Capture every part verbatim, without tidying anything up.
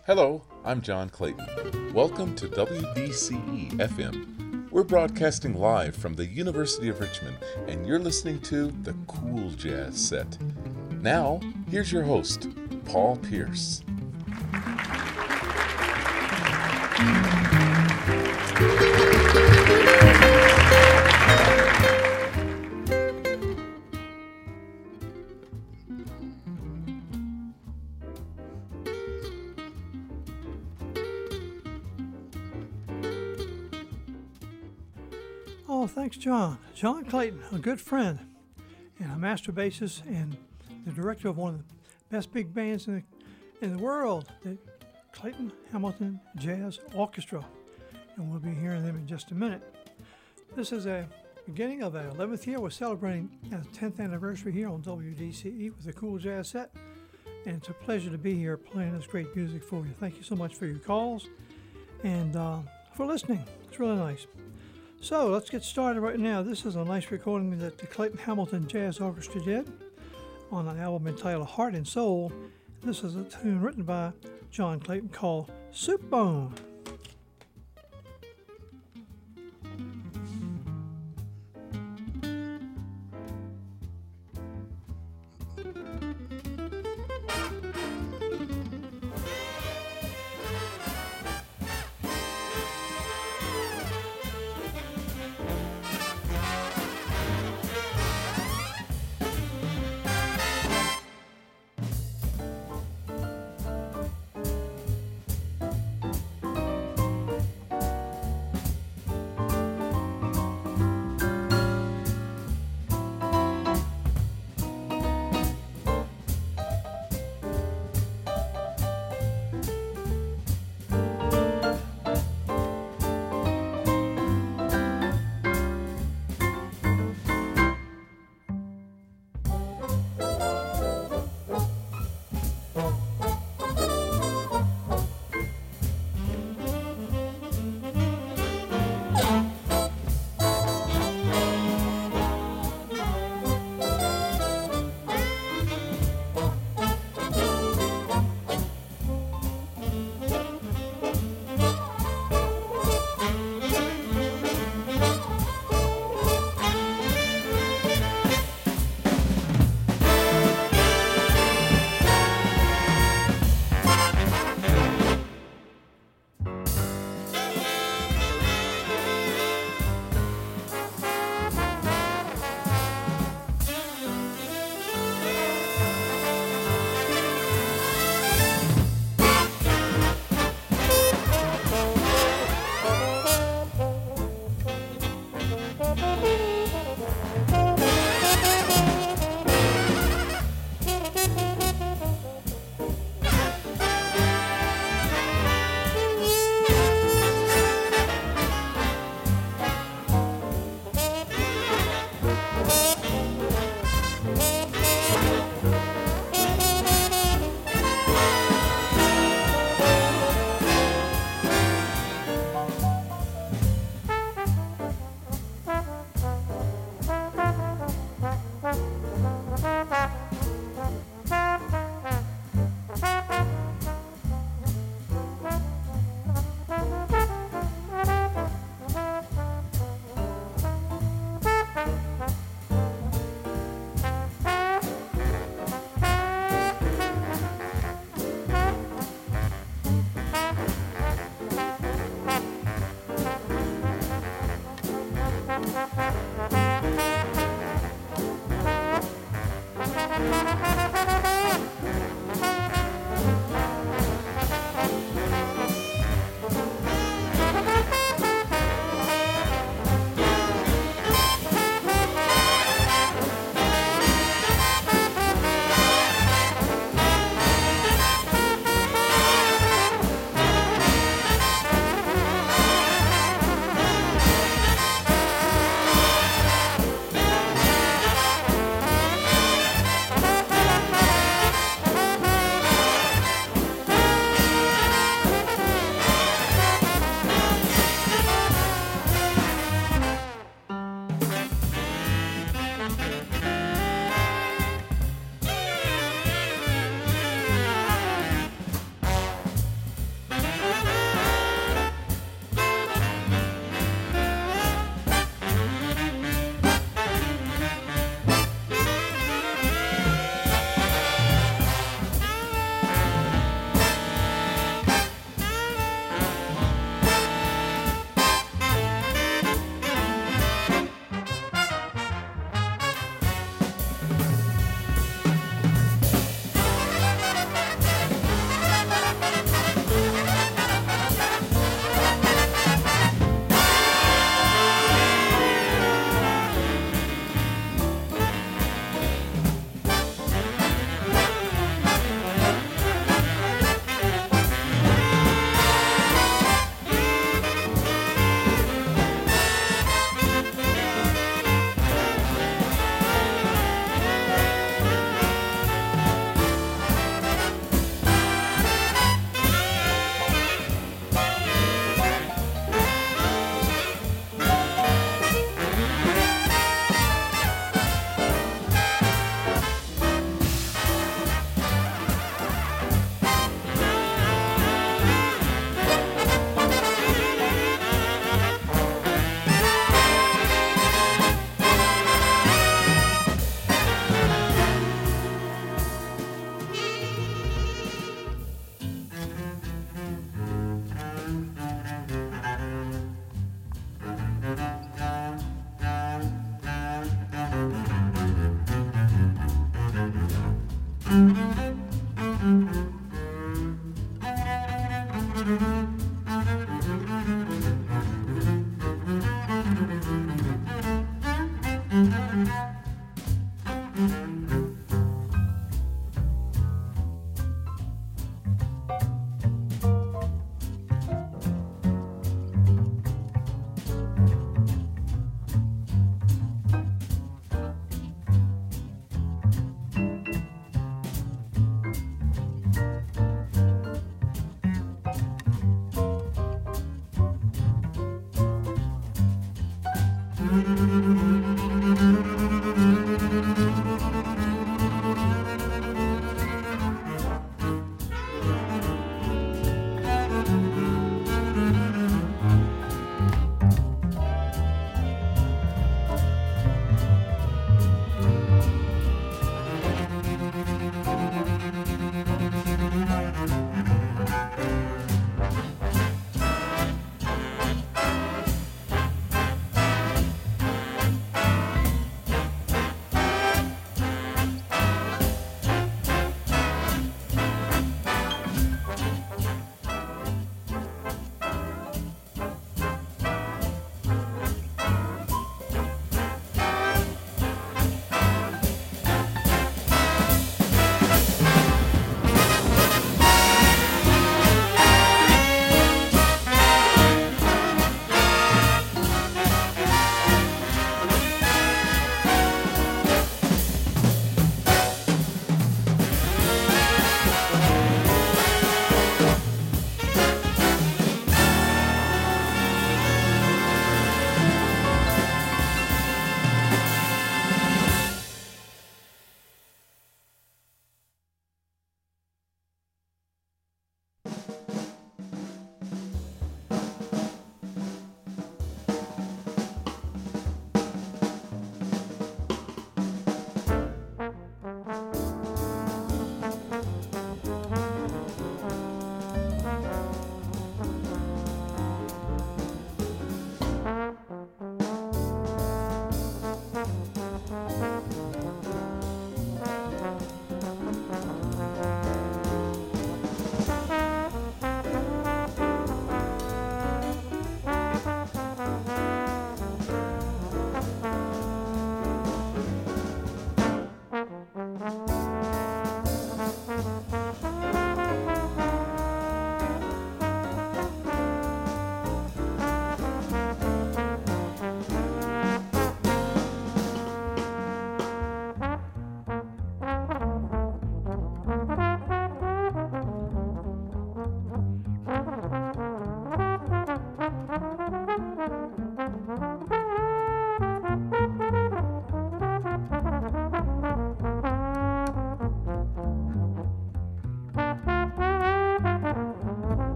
Hello, I'm John Clayton. Welcome to W D C E F M. We're broadcasting live from the University of Richmond, and you're listening to the Cool Jazz Set. Now, here's your host, Paul Pierce. Oh, thanks, John. John Clayton, a good friend and a master bassist and the director of one of the best big bands in the, in the world, the Clayton Hamilton Jazz Orchestra. And we'll be hearing them in just a minute. This is a beginning of the eleventh year. We're celebrating our tenth anniversary here on W D C E with the Cool Jazz Set. And it's a pleasure to be here playing this great music for you. Thank you so much for your calls and uh, for listening. It's really nice. So let's get started right now. This is a nice recording that the Clayton Hamilton Jazz Orchestra did on an album entitled Heart and Soul. This is a tune written by John Clayton called Soup Bone. Thank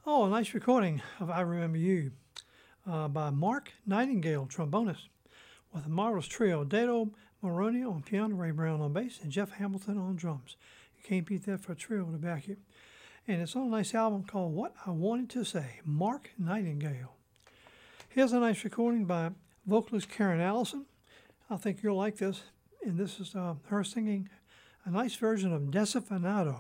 Oh, a nice recording of I Remember You uh, by Mark Nightingale, trombonist, with a marvelous trio, Dado Maroney on piano, Ray Brown on bass, and Jeff Hamilton on drums. You can't beat that for a trio to back you. And it's on a nice album called What I Wanted to Say, Mark Nightingale. Here's a nice recording by vocalist Karen Allison. I think you'll like this. And this is uh, her singing a nice version of Desafinado.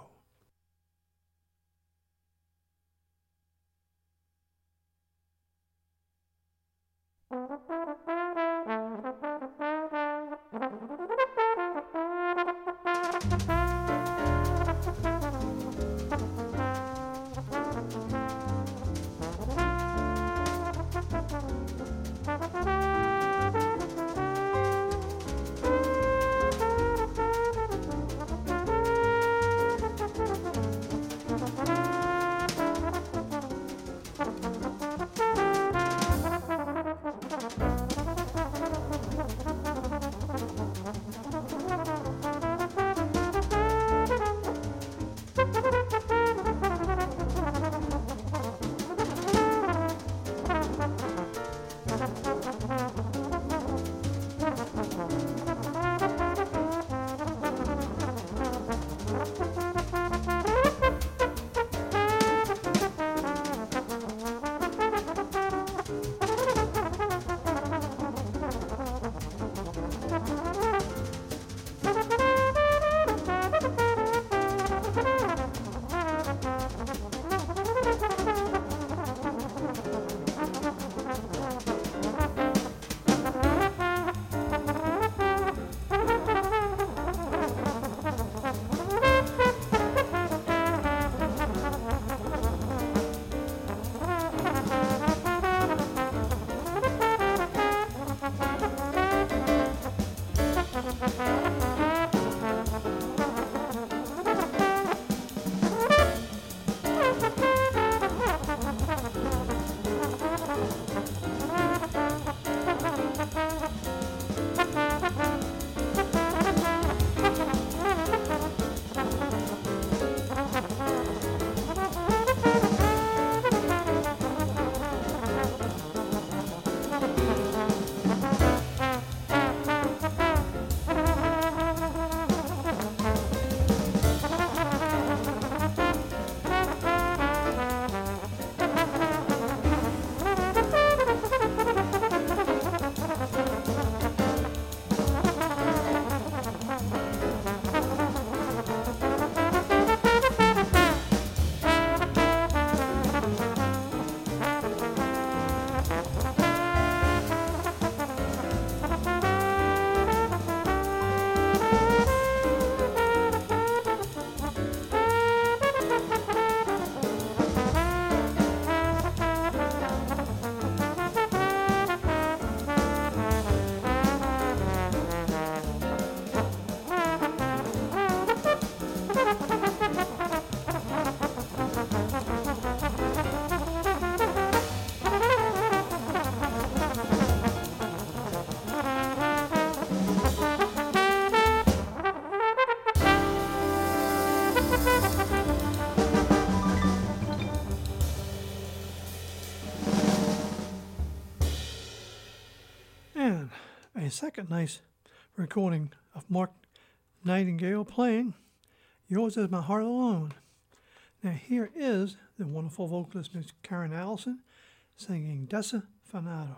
A second nice recording of Mark Nightingale playing Yours Is My Heart Alone. Now here is the wonderful vocalist Miss Karen Allison singing Desafinado.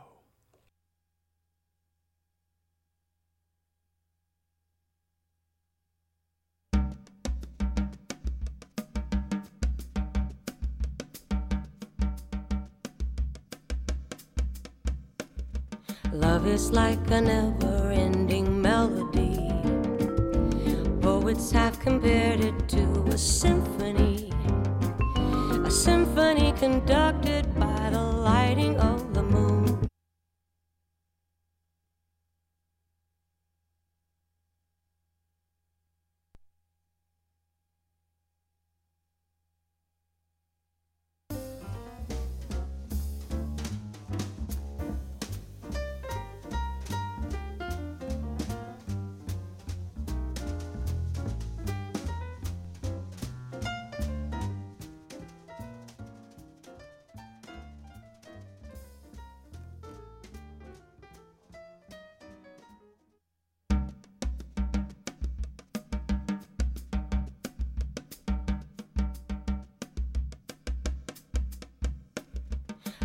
Love is like a never-ending melody. Poets have compared it to a symphony, a symphony conducted by the lighting of the moon.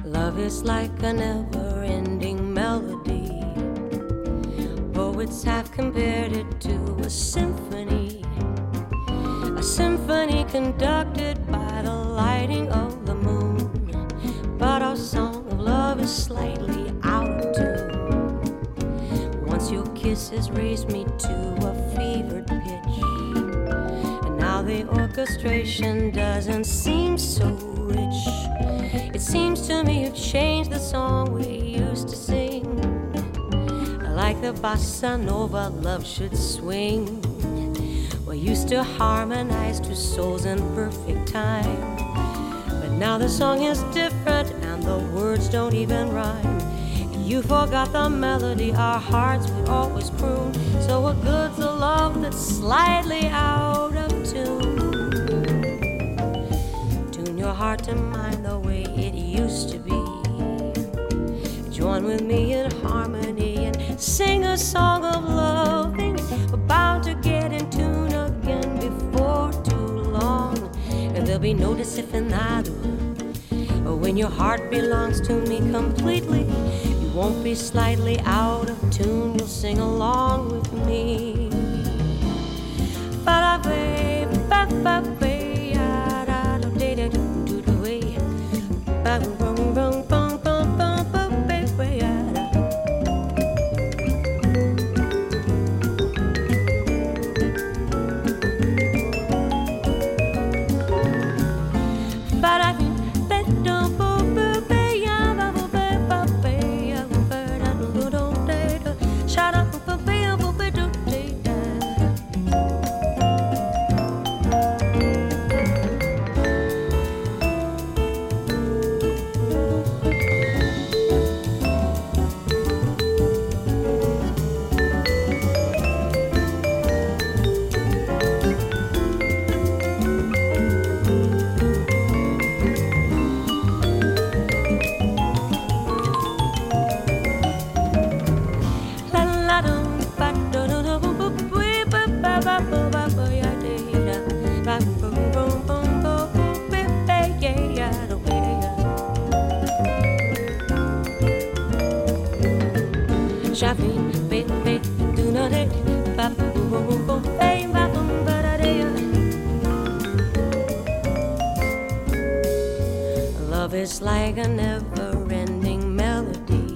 Love is like a never-ending melody. Poets have compared it to a symphony, a symphony conducted by the lighting of the moon. But our song of love is slightly out of tune. Once your kisses raised me to a fevered pitch, and now the orchestration doesn't seem so rich. It seems to me you've changed the song we used to sing. Like the bossa nova love should swing. We used to harmonize two souls in perfect time. But now the song is different and the words don't even rhyme. You forgot the melody our hearts would always croon. So what good's a love that's slightly out of tune? Tune your heart to mine the way it used to be. Join with me in harmony and sing a song of loving. We're bound to get in tune again before too long. And there'll be no desenfadado. When your heart belongs to me completely, you won't be slightly out of tune. You'll sing along with me. Ba-da-ba, ba-ba-ba, ya-da-da-do-de-do-do-do-way. Ba-bum-bum-bum. Love is like a never-ending melody.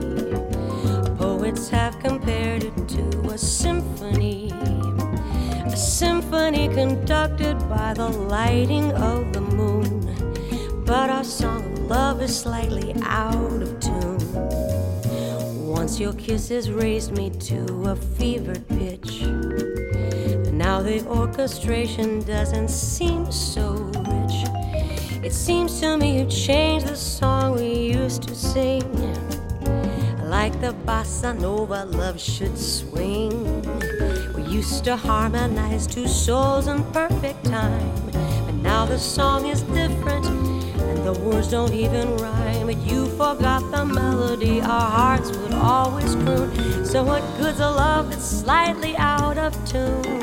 Poets have compared it to a symphony, a symphony conducted by the lighting of the moon. But our song of love is slightly out of tune. Once your kisses raised me to a fevered pitch, and now the orchestration doesn't seem so rich. It seems to me you changed the song we used to sing. Like the bossa nova love should swing. We used to harmonize two souls in perfect time. But now the song is different and the words don't even rhyme. But you forgot the melody our hearts would always croon. So what good's a love that's slightly out of tune?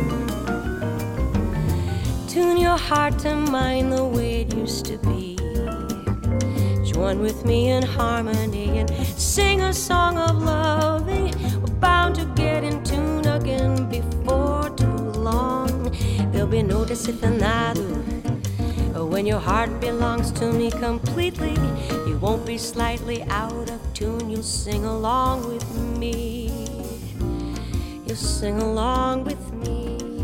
Tune your heart to mine the way it used to be. Join with me in harmony and sing a song of loving. We're bound to get in tune again before too long. There'll be no desenfadado. When your heart belongs to me completely, you won't be slightly out of tune. You'll sing along with me. You'll sing along with me.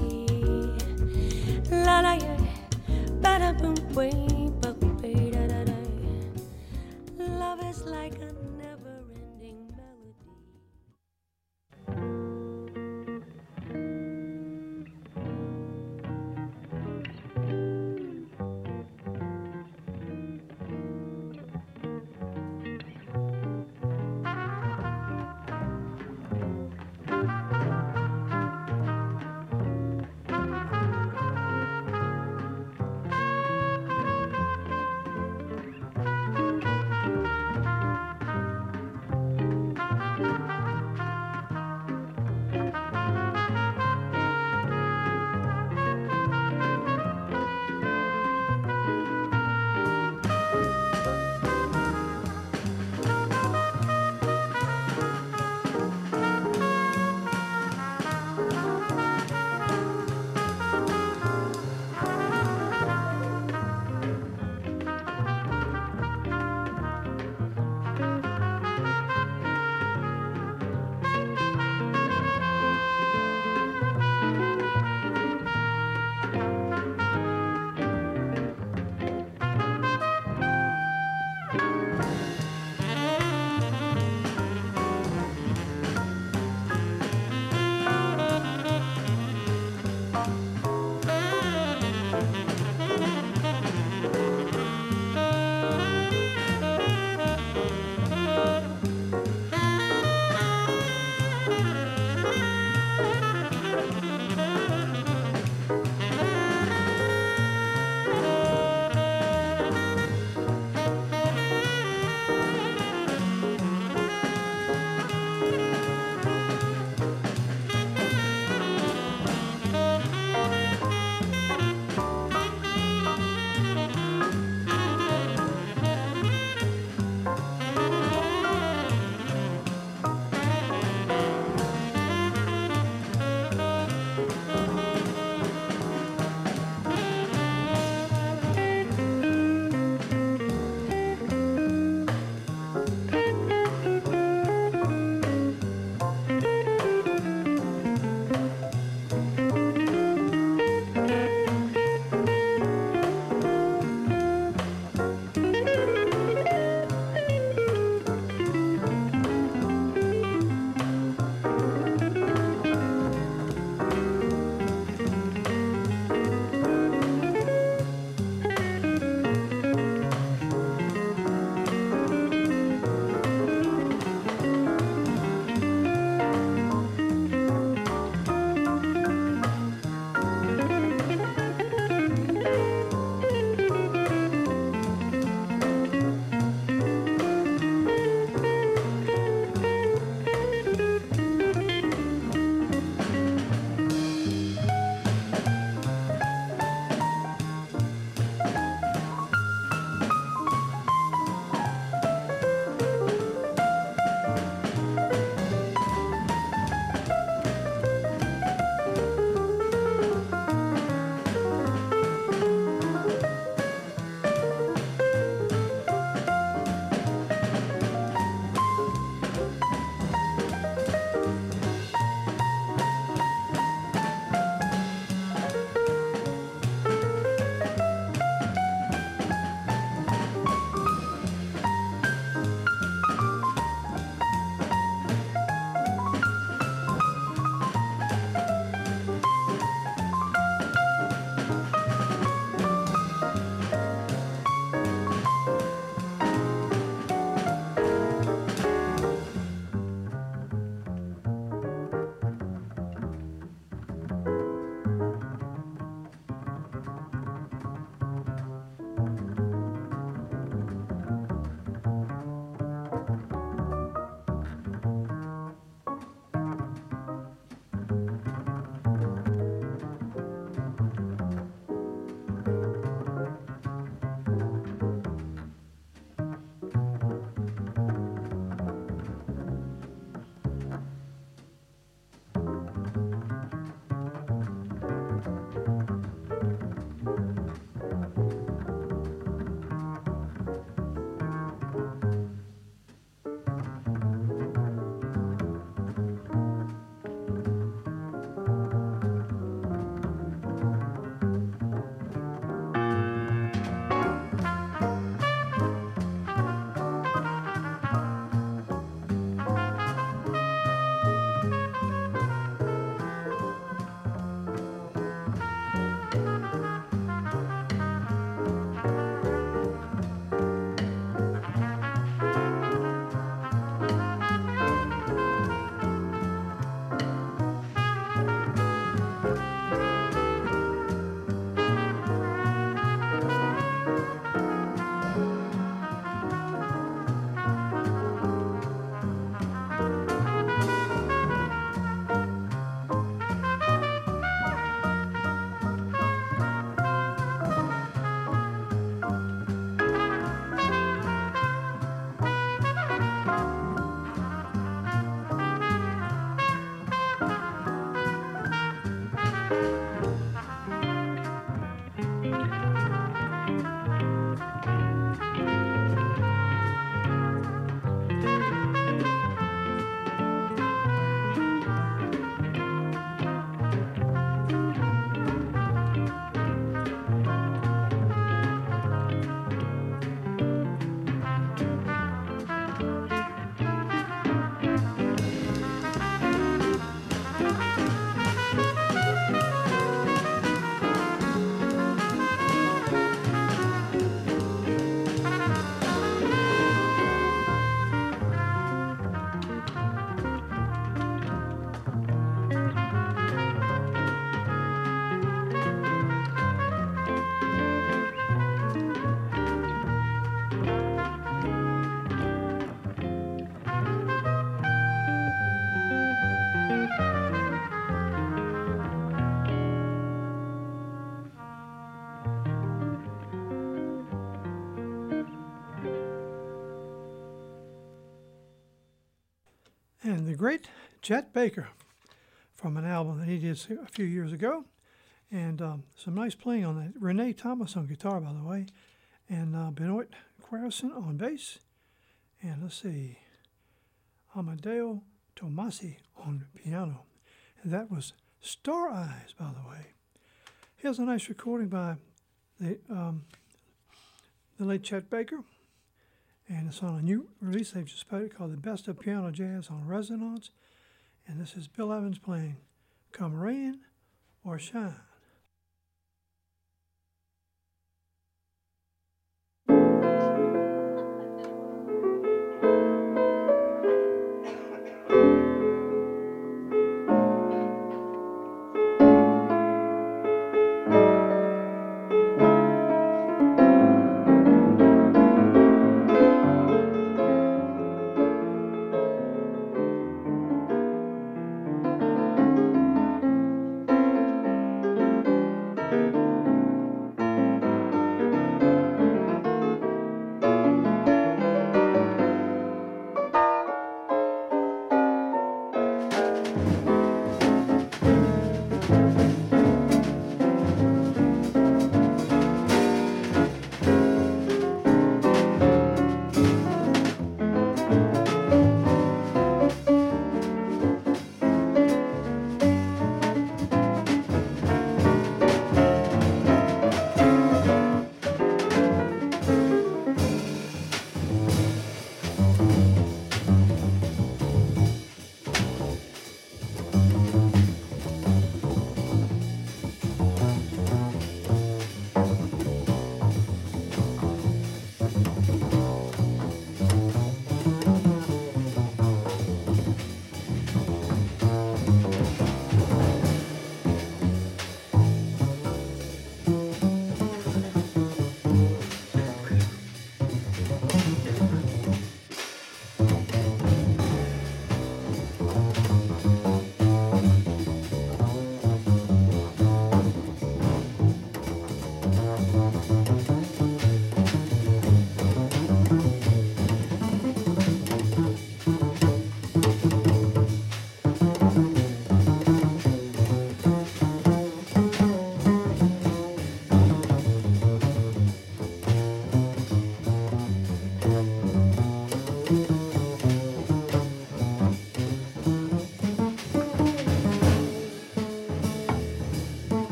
La la ya, ba da boom boom, ba boom ba da da da. Love is like a never-ending melody. and the great Chet Baker from an album that he did a few years ago. And um, some nice playing on that. Renee Thomas on guitar, by the way, and uh, Benoit Querson on bass. And let's see, Amadeo Tomasi on piano. And that was Star Eyes, by the way. Here's a nice recording by the, um, the late Chet Baker. And it's on a new release they've just put it called The Best of Piano Jazz on Resonance. And this is Bill Evans playing Come Rain or Shine.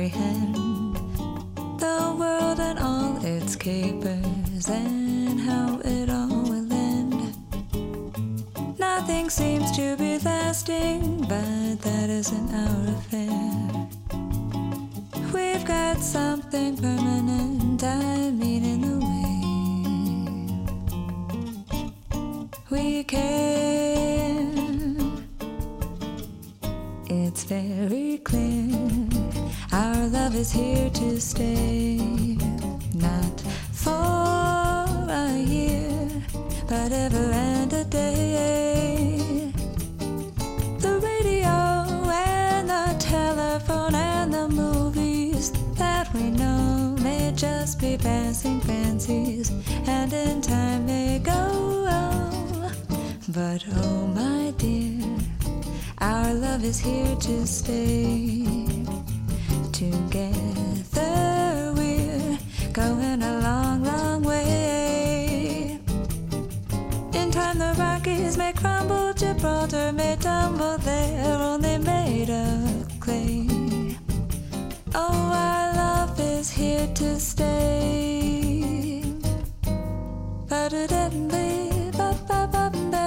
comprehend the world and all its capers and how it all will end. Nothing seems to be lasting, but that isn't our affair. We've got something permanent, I mean in the way we care. It's very clear our love is here to stay, not for a year, but ever and a day. The radio and the telephone and the movies that we know may just be passing fancies, and in time may go. But oh my dear, our love is here to stay. Together we're going a long, long way. In time the Rockies may crumble, Gibraltar may tumble, they're only made of clay. Oh, our love is here to stay. Ba-da-da-da-da, ba-ba-ba-ba-da-da-da-da-da.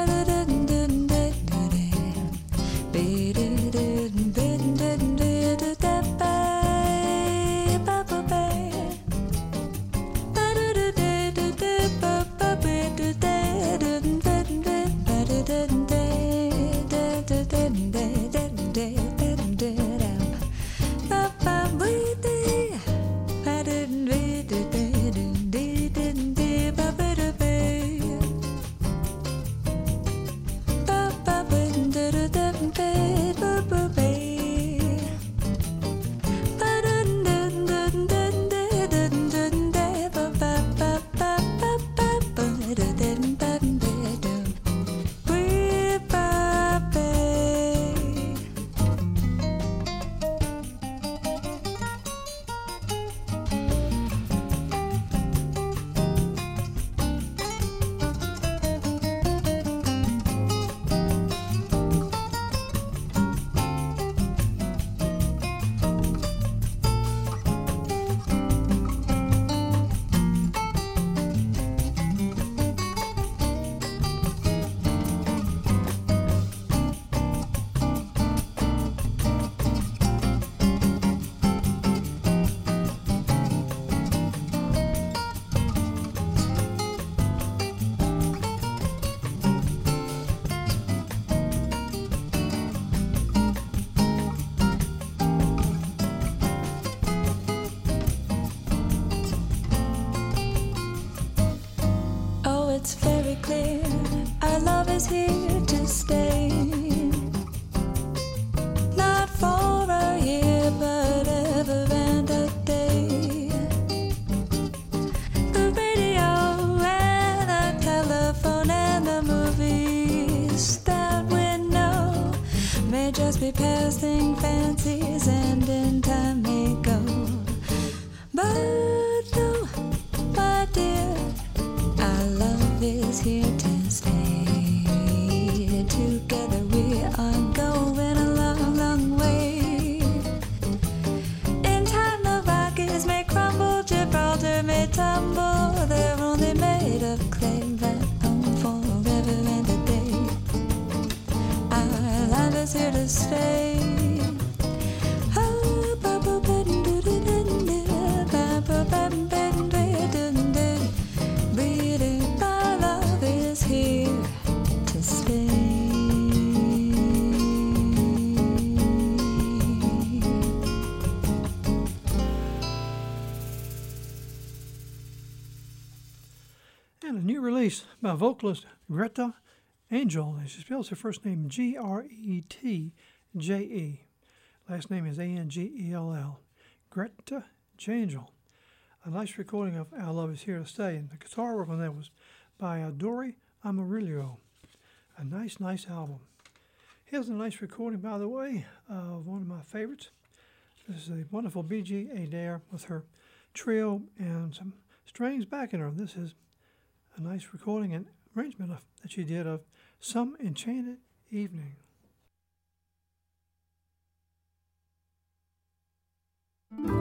Here to stay, not for a year, but ever and a day. The radio and the telephone and the movies that we know may just be passing fancies, and in time may go. But no, my dear, our love is here to stay. Together we are going a long, long way. In time the Rockies may crumble, Gibraltar may tumble, they're only made of clay that home forever and a day. Our love is here to stay. Oh, ba-ba, ba-doo-doo-doo-doo, ba-ba, ba-ba-doo-doo-doo-doo. Our love is here to stay. And a new release by vocalist Greta Angel, and she spells her first name G R E T J E. Last name is A N G E L L. Greta Angel. A nice recording of Our Love Is Here to Stay, and the guitar work on that was by uh, Dori Amarillo. A nice, nice album. Here's a nice recording, by the way, of one of my favorites. This is a wonderful B G Adair with her trio and some strings backing her. This is a nice recording and arrangement of, that she did of Some Enchanted Evening. Thank you.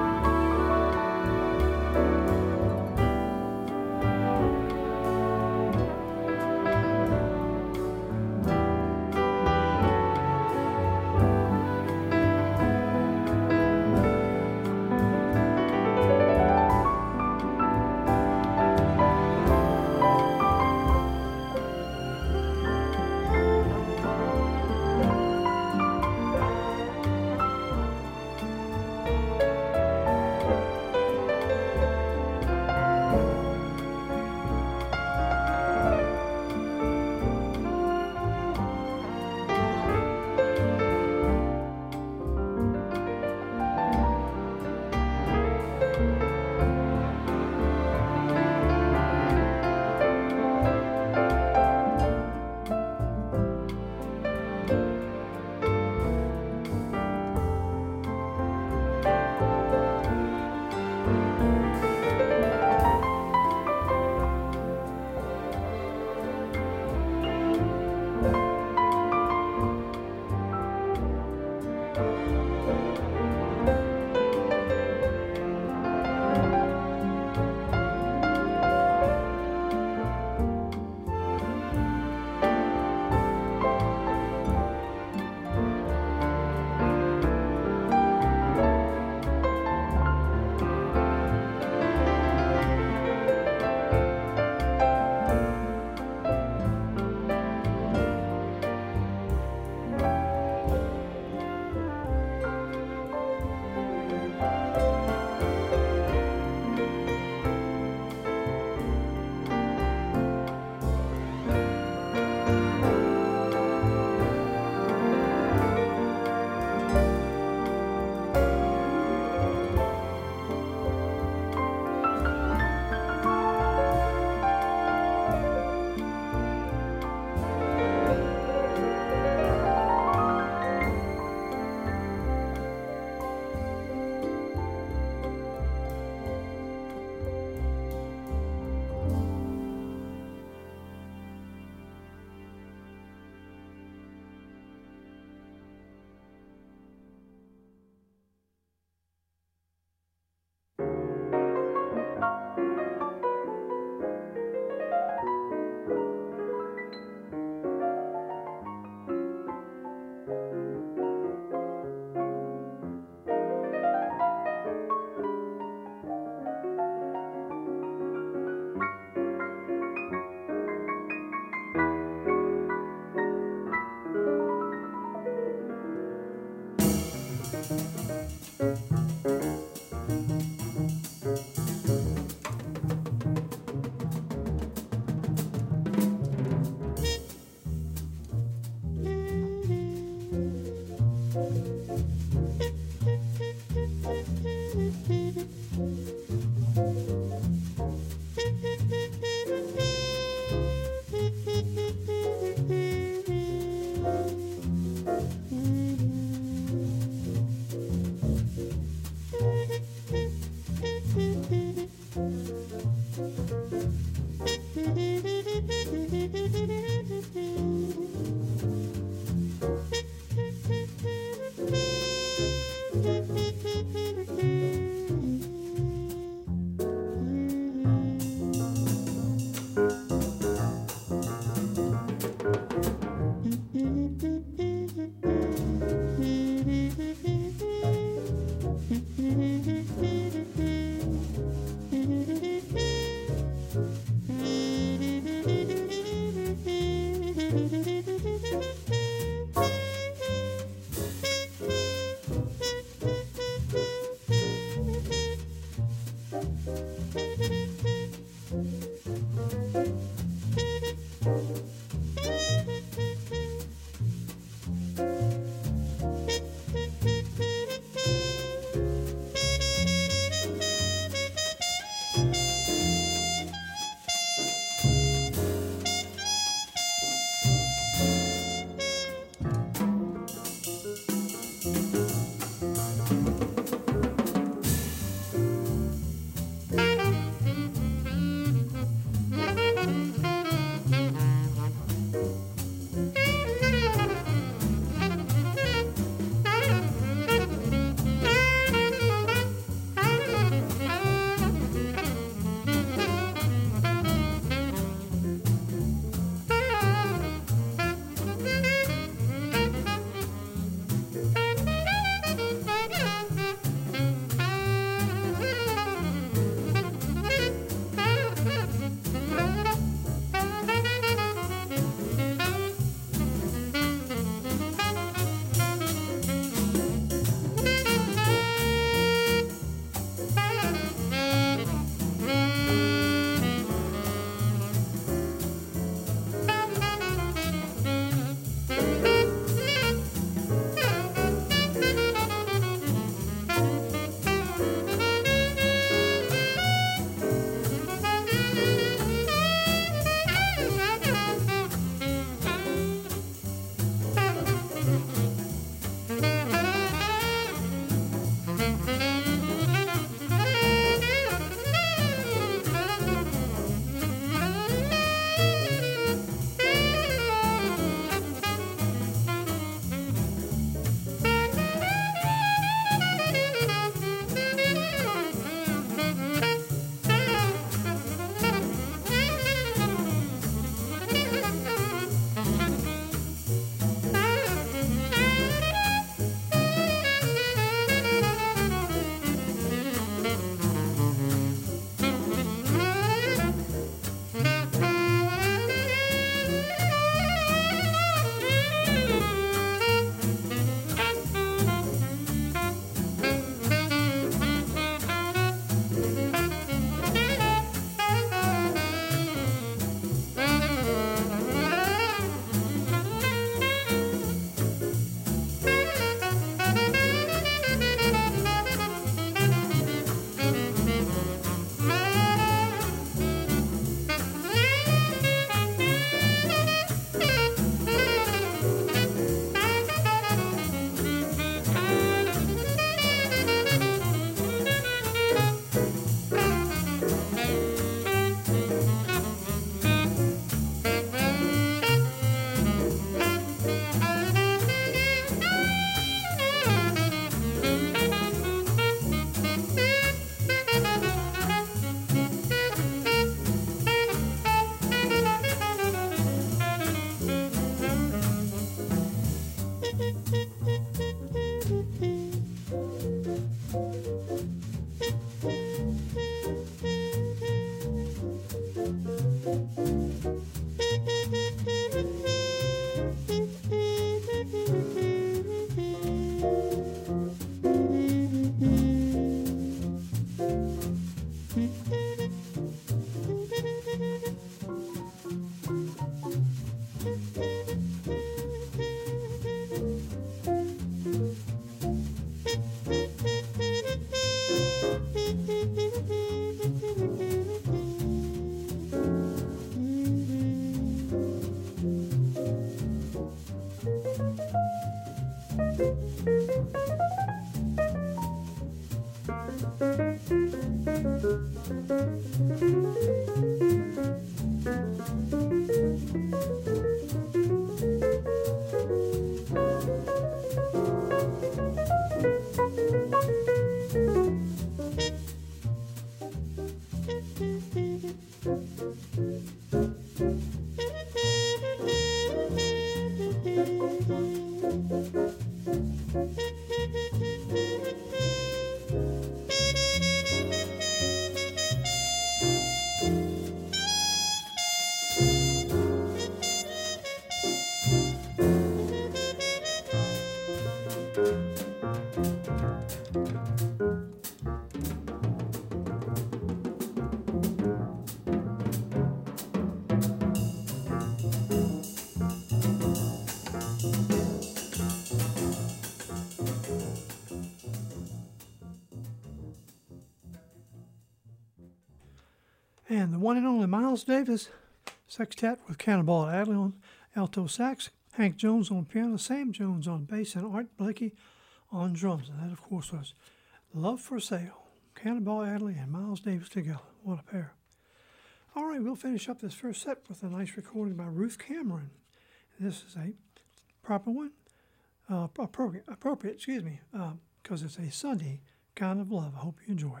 And the one and only Miles Davis Sextet with Cannonball Adderley on alto sax, Hank Jones on piano, Sam Jones on bass, and Art Blakey on drums. And that, of course, was Love for Sale. Cannonball Adderley and Miles Davis together. What a pair. All right, we'll finish up this first set with a nice recording by Ruth Cameron. This is a proper one, uh, appropriate, appropriate, excuse me, because uh, it's a Sunday kind of love. I hope you enjoy it.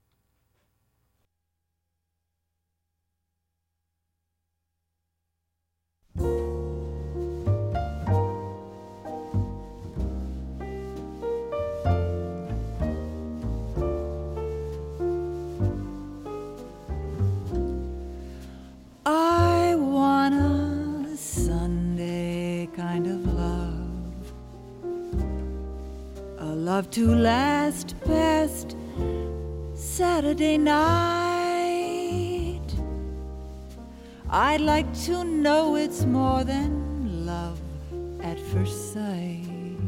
I want a Sunday kind of love, a love to last past Saturday night. I'd like to know it's more than love at first sight.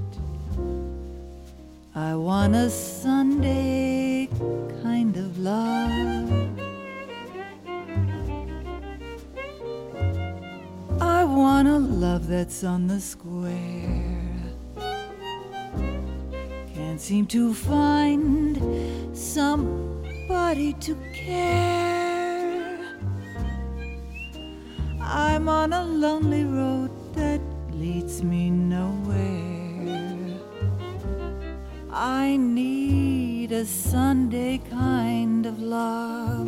I want a Sunday kind of love. I want a love that's on the square. Can't seem to find somebody to care. I'm on a lonely road that leads me nowhere. I need a Sunday kind of love.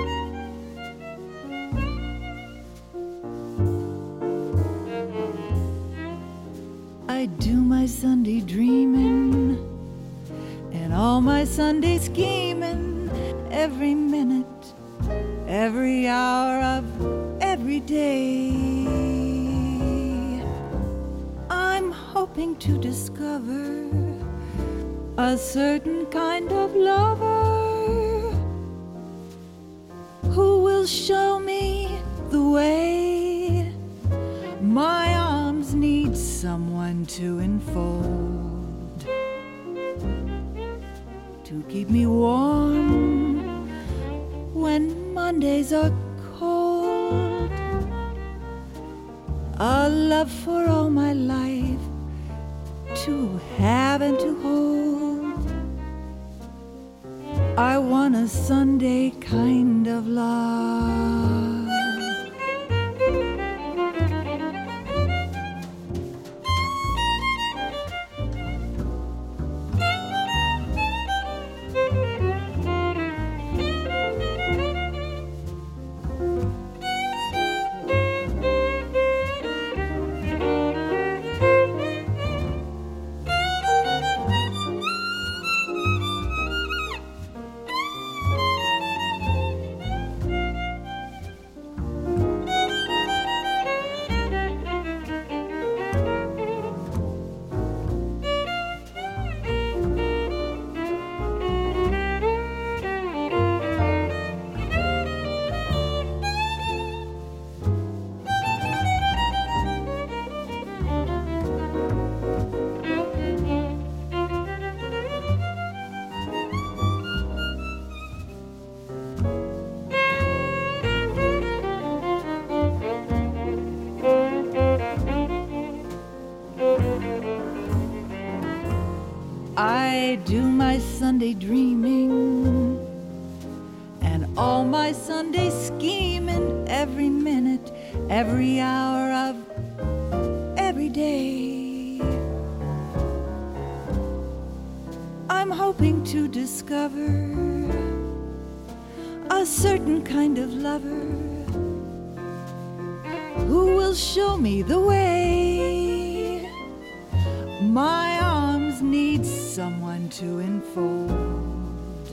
I do my Sunday dreaming and all my Sunday scheming every minute, every hour of every day. I'm hoping to discover a certain kind of lover who will show me the way. My arms need someone to enfold, to keep me warm when Mondays are cold. A love for all my life to have and to hold. I want a Sunday kind of love. I do my Sunday dreaming my Sunday scheming every minute, every hour of every day. I'm hoping to discover a certain kind of lover who will show me the way. My arms need someone to enfold,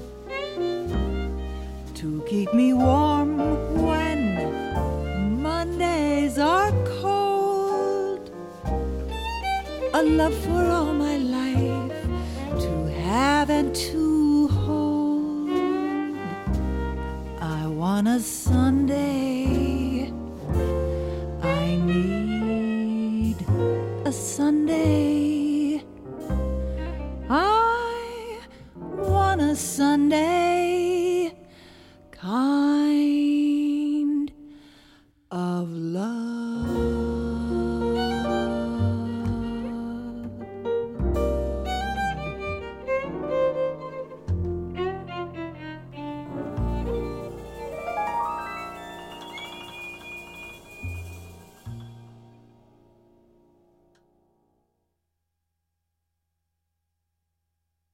to keep me warm when Mondays are cold. A love for all my life to have and to hold. I want a Sunday, I need a Sunday, I want a Sunday.